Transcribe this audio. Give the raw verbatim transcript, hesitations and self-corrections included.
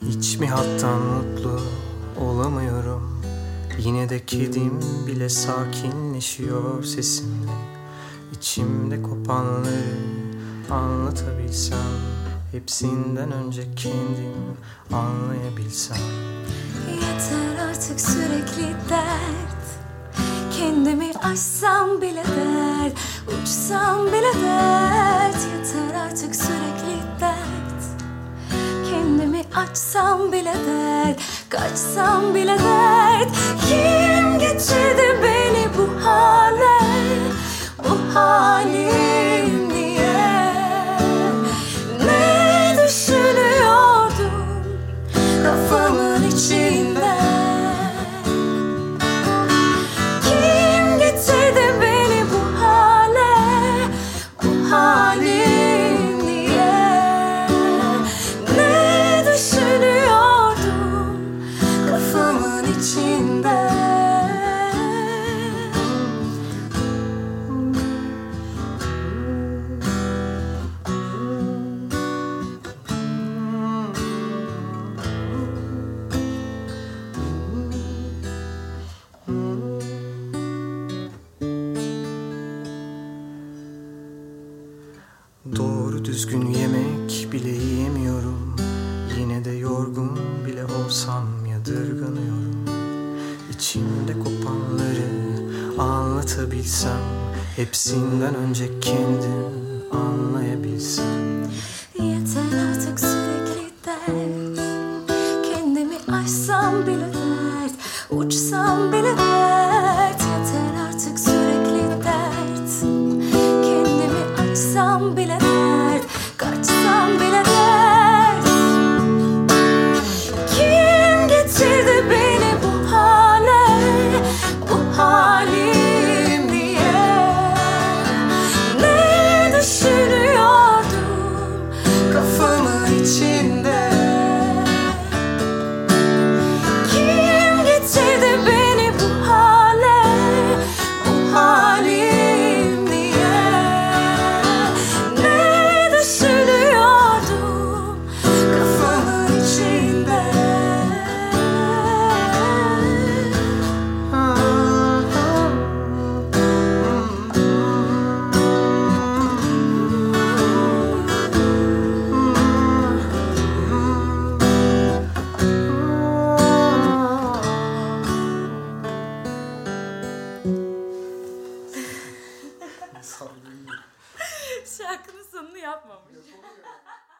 Hiç mi hattan mutlu olamıyorum? Yine de kedim bile sakinleşiyor sesimle. İçimde kopanları anlatabilsem, hepsinden önce kendim anlayabilsem. Yeter artık sürekli dert. Kendimi aşsam bile dert, uçsam bile dert. Yeter artık sürekli dert. Kendimi açsam bile dert, kaçsam bile dert. Kim getirdi beni bu hale, bu halim diye? Ne düşünüyordum kafamın içinde? Kim getirdi beni bu hale, bu halim diye? Ne düşünüyordum kafamın içinde? Doğru düzgün yemek bile yiyemiyorum. Yine de yorgun bile olsam yadırganıyorum. İçimde kopanları anlatabilsem, hepsinden önce kendim anlayabilsem. Yeter artık sürekli dert. Kendimi aşsam bile dert, uçsam bile dert. Yeter artık sürekli dert. Kendimi açsam bile dert, kaçsam bile dert. Kim getirdi beni bu hale, bu halim diye? Ne düşünüyordum kafamın içinde? Kim getirdi beni bu hale, bu halim diye? Ne düşünüyordum kafamın içinde? Şarkının sonunu yapmamış.